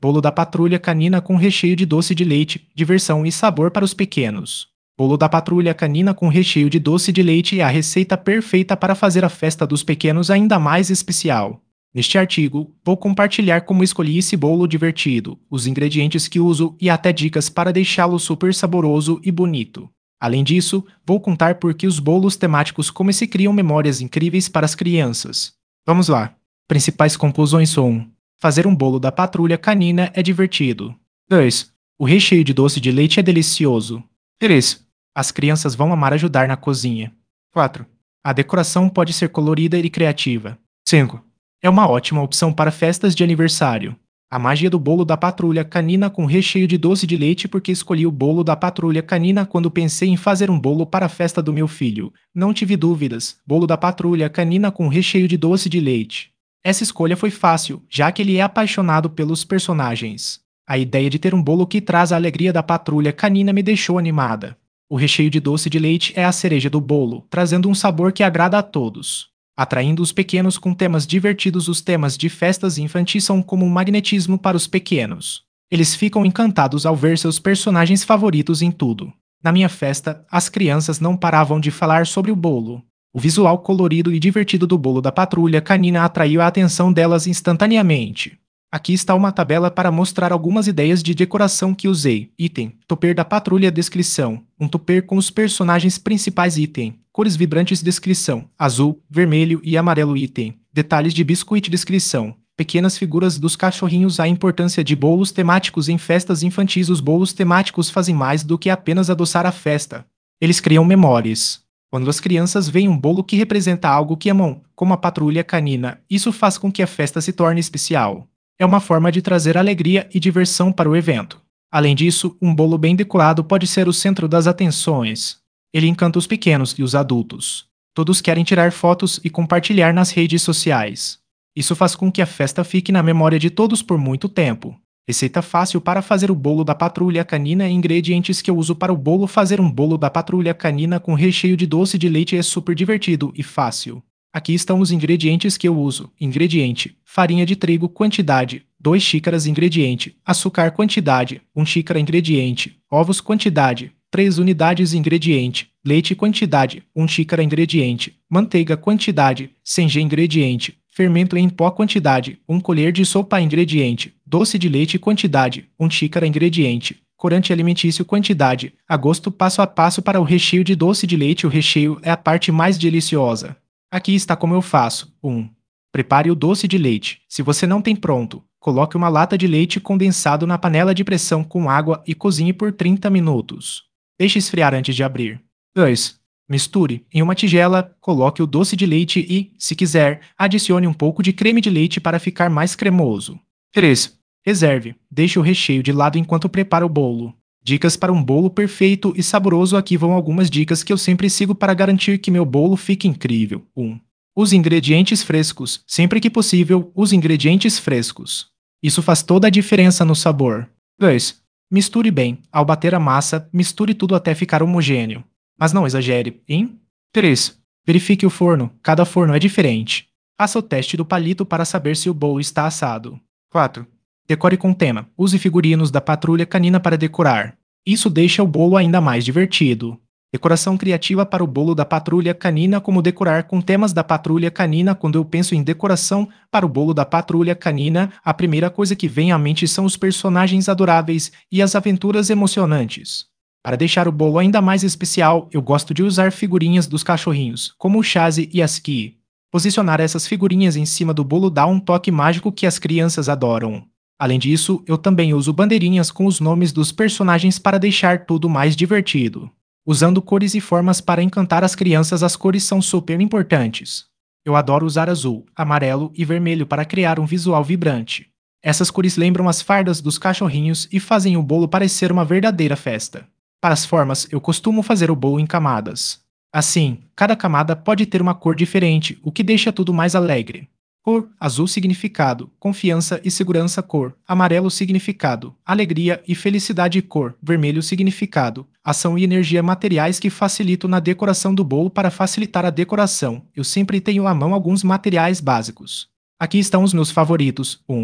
Bolo da patrulha canina com recheio de doce de leite, diversão e sabor para os pequenos. Bolo da patrulha canina com recheio de doce de leite é a receita perfeita para fazer a festa dos pequenos ainda mais especial. Neste artigo, vou compartilhar como escolhi esse bolo divertido, os ingredientes que uso e até dicas para deixá-lo super saboroso e bonito. Além disso, vou contar por que os bolos temáticos como esse criam memórias incríveis para as crianças. Vamos lá! Principais conclusões são 1. Fazer um bolo da patrulha canina é divertido. 2. O recheio de doce de leite é delicioso. 3. As crianças vão amar ajudar na cozinha. 4. A decoração pode ser colorida e criativa. 5. É uma ótima opção para festas de aniversário. A magia do bolo da patrulha canina com recheio de doce de leite porque escolhi o bolo da patrulha canina quando pensei em fazer um bolo para a festa do meu filho. Não tive dúvidas, bolo da patrulha canina com recheio de doce de leite. Essa escolha foi fácil, já que ele é apaixonado pelos personagens. A ideia de ter um bolo que traz a alegria da patrulha canina me deixou animada. O recheio de doce de leite é a cereja do bolo, trazendo um sabor que agrada a todos. Atraindo os pequenos com temas divertidos, os temas de festas infantis são como um magnetismo para os pequenos. Eles ficam encantados ao ver seus personagens favoritos em tudo. Na minha festa, as crianças não paravam de falar sobre o bolo. O visual colorido e divertido do bolo da patrulha canina atraiu a atenção delas instantaneamente. Aqui está uma tabela para mostrar algumas ideias de decoração que usei. Item: topper da patrulha. Descrição: um topper com os personagens principais. Item: cores vibrantes. Descrição: azul, vermelho e amarelo. Item: detalhes de biscoito. Descrição: pequenas figuras dos cachorrinhos. A importância de bolos temáticos em festas infantis. Os bolos temáticos fazem mais do que apenas adoçar a festa. Eles criam memórias. Quando as crianças veem um bolo que representa algo que amam, como a patrulha canina, isso faz com que a festa se torne especial. É uma forma de trazer alegria e diversão para o evento. Além disso, um bolo bem decorado pode ser o centro das atenções. Ele encanta os pequenos e os adultos. Todos querem tirar fotos e compartilhar nas redes sociais. Isso faz com que a festa fique na memória de todos por muito tempo. Receita fácil para fazer o bolo da patrulha canina. Ingredientes que eu uso para o bolo. Fazer um bolo da patrulha canina com recheio de doce de leite é super divertido e fácil. Aqui estão os ingredientes que eu uso. Ingrediente: farinha de trigo. Quantidade: 2 xícaras. Ingrediente: açúcar. Quantidade: 1 xícara. Ingrediente: ovos. Quantidade: 3 unidades. Ingrediente: leite. Quantidade: 1 xícara. Ingrediente: manteiga. Quantidade: 100 g. Ingrediente: fermento em pó. Quantidade: 1 colher de sopa. Ingrediente: doce de leite. Quantidade: 1 xícara. Ingrediente: corante alimentício. Quantidade: a gosto. Passo a passo para o recheio de doce de leite. O recheio é a parte mais deliciosa. Aqui está como eu faço. 1. Prepare o doce de leite. Se você não tem pronto, coloque uma lata de leite condensado na panela de pressão com água e cozinhe por 30 minutos. Deixe esfriar antes de abrir. 2. Misture. Em uma tigela, coloque o doce de leite e, se quiser, adicione um pouco de creme de leite para ficar mais cremoso. 3. Reserve. Deixe o recheio de lado enquanto prepara o bolo. Dicas para um bolo perfeito e saboroso. Aqui vão algumas dicas que eu sempre sigo para garantir que meu bolo fique incrível. 1. Use ingredientes frescos. Sempre que possível, use ingredientes frescos. Isso faz toda a diferença no sabor. 2. Misture bem. Ao bater a massa, misture tudo até ficar homogêneo. Mas não exagere, hein? 3. Verifique o forno. Cada forno é diferente. Faça o teste do palito para saber se o bolo está assado. 4. Decore com tema. Use figurinos da patrulha canina para decorar. Isso deixa o bolo ainda mais divertido. Decoração criativa para o bolo da patrulha canina. Como decorar com temas da patrulha canina. Quando eu penso em decoração para o bolo da patrulha canina, a primeira coisa que vem à mente são os personagens adoráveis e as aventuras emocionantes. Para deixar o bolo ainda mais especial, eu gosto de usar figurinhas dos cachorrinhos, como o Chase e a Ski. Posicionar essas figurinhas em cima do bolo dá um toque mágico que as crianças adoram. Além disso, eu também uso bandeirinhas com os nomes dos personagens para deixar tudo mais divertido. Usando cores e formas para encantar as crianças, as cores são super importantes. Eu adoro usar azul, amarelo e vermelho para criar um visual vibrante. Essas cores lembram as fardas dos cachorrinhos e fazem o bolo parecer uma verdadeira festa. Para as formas, eu costumo fazer o bolo em camadas. Assim, cada camada pode ter uma cor diferente, o que deixa tudo mais alegre. Cor: azul significado, confiança e segurança. Cor: amarelo significado, alegria e felicidade. Cor: vermelho significado, ação e energia. Materiais que facilitam na decoração do bolo. Para facilitar a decoração, eu sempre tenho à mão alguns materiais básicos. Aqui estão os meus favoritos. 1.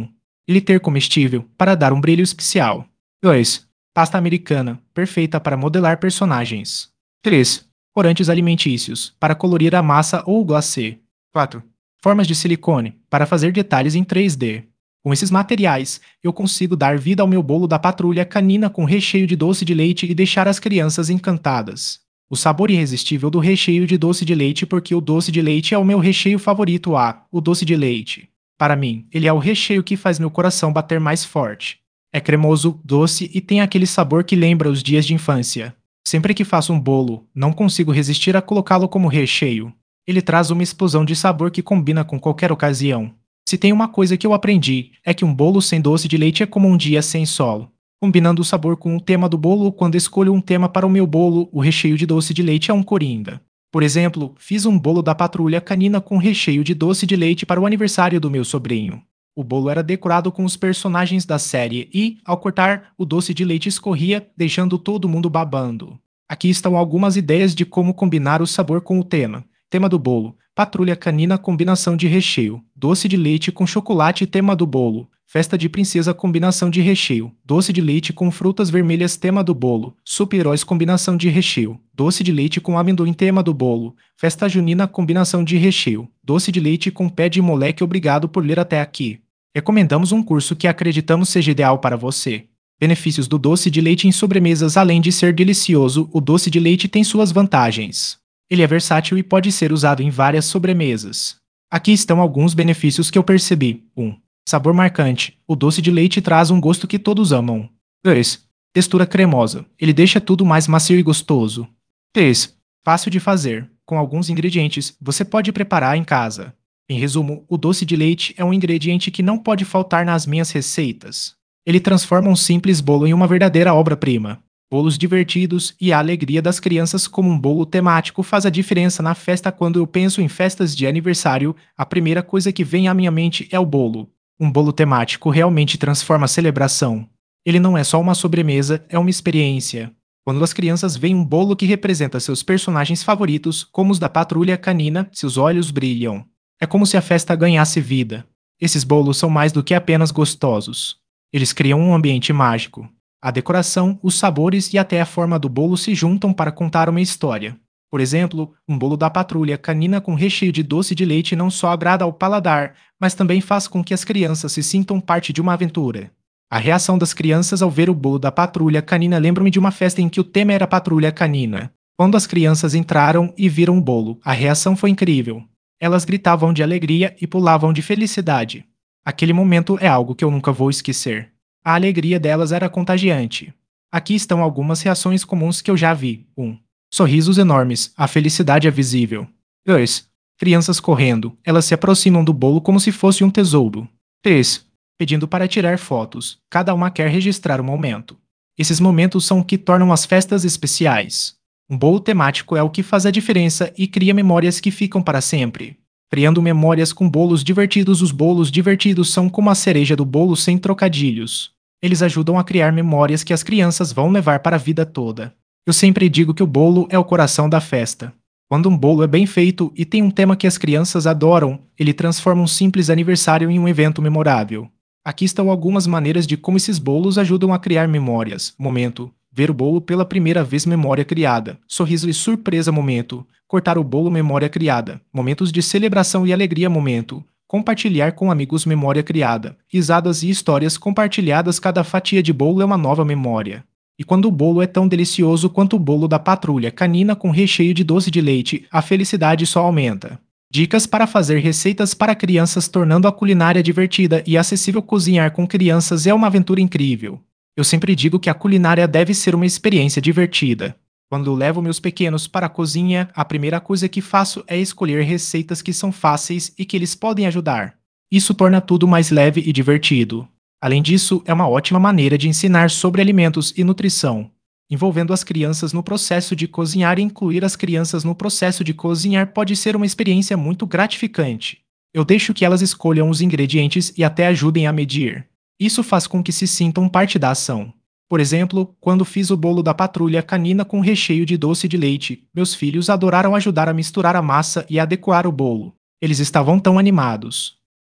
Glitter comestível, para dar um brilho especial. 2. Pasta americana, perfeita para modelar personagens. 3. Corantes alimentícios, para colorir a massa ou o glacê. 4. Formas de silicone, para fazer detalhes em 3D. Com esses materiais, eu consigo dar vida ao meu bolo da patrulha canina com recheio de doce de leite e deixar as crianças encantadas. O sabor irresistível do recheio de doce de leite, porque o doce de leite é o meu recheio favorito, o doce de leite. Para mim, ele é o recheio que faz meu coração bater mais forte. É cremoso, doce e tem aquele sabor que lembra os dias de infância. Sempre que faço um bolo, não consigo resistir a colocá-lo como recheio. Ele traz uma explosão de sabor que combina com qualquer ocasião. Se tem uma coisa que eu aprendi, é que um bolo sem doce de leite é como um dia sem sol. Combinando o sabor com o tema do bolo, quando escolho um tema para o meu bolo, o recheio de doce de leite é um coringa. Por exemplo, fiz um bolo da patrulha canina com recheio de doce de leite para o aniversário do meu sobrinho. O bolo era decorado com os personagens da série e, ao cortar, o doce de leite escorria, deixando todo mundo babando. Aqui estão algumas ideias de como combinar o sabor com o tema. Tema do bolo: patrulha canina, combinação de recheio. Doce de leite com chocolate, tema do bolo. Festa de princesa, combinação de recheio. Doce de leite com frutas vermelhas, tema do bolo. Super-heróis, combinação de recheio. Doce de leite com amendoim, tema do bolo. Festa junina, combinação de recheio. Doce de leite com pé de moleque. Obrigado por ler até aqui. Recomendamos um curso que acreditamos seja ideal para você. Benefícios do doce de leite em sobremesas. Além de ser delicioso, o doce de leite tem suas vantagens. Ele é versátil e pode ser usado em várias sobremesas. Aqui estão alguns benefícios que eu percebi. 1. Sabor marcante. O doce de leite traz um gosto que todos amam. 2. Textura cremosa. Ele deixa tudo mais macio e gostoso. 3. Fácil de fazer. Com alguns ingredientes, você pode preparar em casa. Em resumo, o doce de leite é um ingrediente que não pode faltar nas minhas receitas. Ele transforma um simples bolo em uma verdadeira obra-prima. Bolos divertidos e a alegria das crianças como um bolo temático faz a diferença na festa. Quando eu penso em festas de aniversário, a primeira coisa que vem à minha mente é o bolo. Um bolo temático realmente transforma a celebração. Ele não é só uma sobremesa, é uma experiência. Quando as crianças veem um bolo que representa seus personagens favoritos, como os da patrulha canina, seus olhos brilham. É como se a festa ganhasse vida. Esses bolos são mais do que apenas gostosos. Eles criam um ambiente mágico. A decoração, os sabores e até a forma do bolo se juntam para contar uma história. Por exemplo, um bolo da patrulha canina com recheio de doce de leite não só agrada ao paladar, mas também faz com que as crianças se sintam parte de uma aventura. A reação das crianças ao ver o bolo da patrulha canina lembra-me de uma festa em que o tema era patrulha canina. Quando as crianças entraram e viram o bolo, a reação foi incrível. Elas gritavam de alegria e pulavam de felicidade. Aquele momento é algo que eu nunca vou esquecer. A alegria delas era contagiante. Aqui estão algumas reações comuns que eu já vi. 1. Sorrisos enormes, a felicidade é visível. 2. Crianças correndo, elas se aproximam do bolo como se fosse um tesouro. 3. Pedindo para tirar fotos, cada uma quer registrar o momento. Esses momentos são o que tornam as festas especiais. Um bolo temático é o que faz a diferença e cria memórias que ficam para sempre. Criando memórias com bolos divertidos. Os bolos divertidos são como a cereja do bolo sem trocadilhos. Eles ajudam a criar memórias que as crianças vão levar para a vida toda. Eu sempre digo que o bolo é o coração da festa. Quando um bolo é bem feito e tem um tema que as crianças adoram, ele transforma um simples aniversário em um evento memorável. Aqui estão algumas maneiras de como esses bolos ajudam a criar memórias. Momento: ver o bolo pela primeira vez, memória criada. Sorriso e surpresa, momento: cortar o bolo, memória criada. Momentos de celebração e alegria, momento: compartilhar com amigos, memória criada. Risadas e histórias compartilhadas. Cada fatia de bolo é uma nova memória. E quando o bolo é tão delicioso quanto o bolo da patrulha canina com recheio de doce de leite, a felicidade só aumenta. Dicas para fazer receitas para crianças, tornando a culinária divertida e acessível. Cozinhar com crianças é uma aventura incrível. Eu sempre digo que a culinária deve ser uma experiência divertida. Quando levo meus pequenos para a cozinha, a primeira coisa que faço é escolher receitas que são fáceis e que eles podem ajudar. Isso torna tudo mais leve e divertido. Além disso, é uma ótima maneira de ensinar sobre alimentos e nutrição. Envolvendo as crianças no processo de cozinhar e incluir as crianças no processo de cozinhar pode ser uma experiência muito gratificante. Eu deixo que elas escolham os ingredientes e até ajudem a medir. Isso faz com que se sintam parte da ação. Por exemplo, quando fiz o bolo da patrulha canina com recheio de doce de leite, meus filhos adoraram ajudar a misturar a massa e a decorar o bolo. Eles estavam tão animados.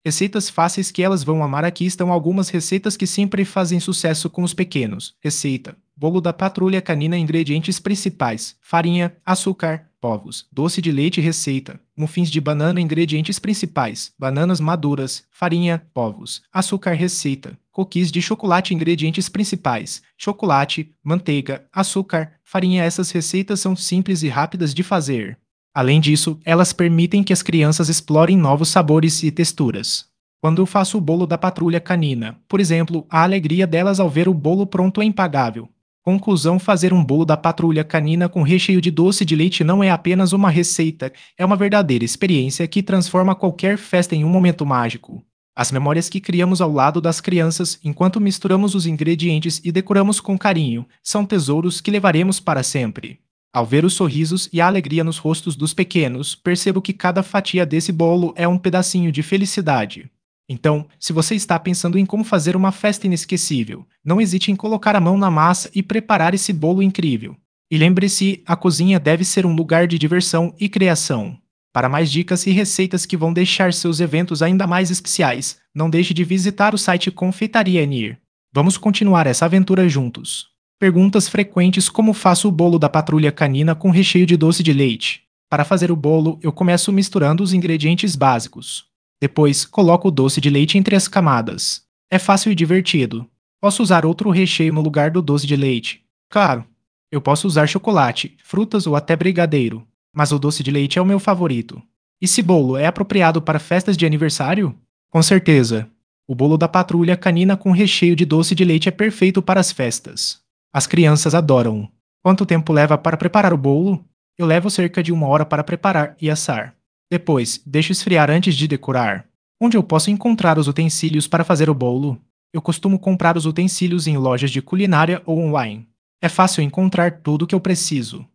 Receitas fáceis que elas vão amar. Aqui estão algumas receitas que sempre fazem sucesso com os pequenos. Receita: bolo da patrulha canina. Ingredientes principais: farinha, açúcar, ovos, doce de leite. Receita: muffins de banana. Ingredientes principais: bananas maduras, farinha, ovos, açúcar. Receita: cookies de chocolate. Ingredientes principais: chocolate, manteiga, açúcar, farinha. Essas receitas são simples e rápidas de fazer. Além disso, elas permitem que as crianças explorem novos sabores e texturas. Quando eu faço o bolo da patrulha canina, por exemplo, a alegria delas ao ver o bolo pronto é impagável. Conclusão: fazer um bolo da patrulha canina com recheio de doce de leite não é apenas uma receita, é uma verdadeira experiência que transforma qualquer festa em um momento mágico. As memórias que criamos ao lado das crianças, enquanto misturamos os ingredientes e decoramos com carinho, são tesouros que levaremos para sempre. Ao ver os sorrisos e a alegria nos rostos dos pequenos, percebo que cada fatia desse bolo é um pedacinho de felicidade. Então, se você está pensando em como fazer uma festa inesquecível, não hesite em colocar a mão na massa e preparar esse bolo incrível. E lembre-se, a cozinha deve ser um lugar de diversão e criação. Para mais dicas e receitas que vão deixar seus eventos ainda mais especiais, não deixe de visitar o site Confeitaria Enir. Vamos continuar essa aventura juntos. Perguntas frequentes: como faço o bolo da patrulha canina com recheio de doce de leite? Para fazer o bolo, eu começo misturando os ingredientes básicos. Depois, coloco o doce de leite entre as camadas. É fácil e divertido. Posso usar outro recheio no lugar do doce de leite? Claro, eu posso usar chocolate, frutas ou até brigadeiro, mas o doce de leite é o meu favorito. Esse bolo é apropriado para festas de aniversário? Com certeza. O bolo da patrulha canina com recheio de doce de leite é perfeito para as festas. As crianças adoram. Quanto tempo leva para preparar o bolo? Eu levo cerca de 1 hora para preparar e assar. Depois, deixo esfriar antes de decorar. Onde eu posso encontrar os utensílios para fazer o bolo? Eu costumo comprar os utensílios em lojas de culinária ou online. É fácil encontrar tudo o que eu preciso.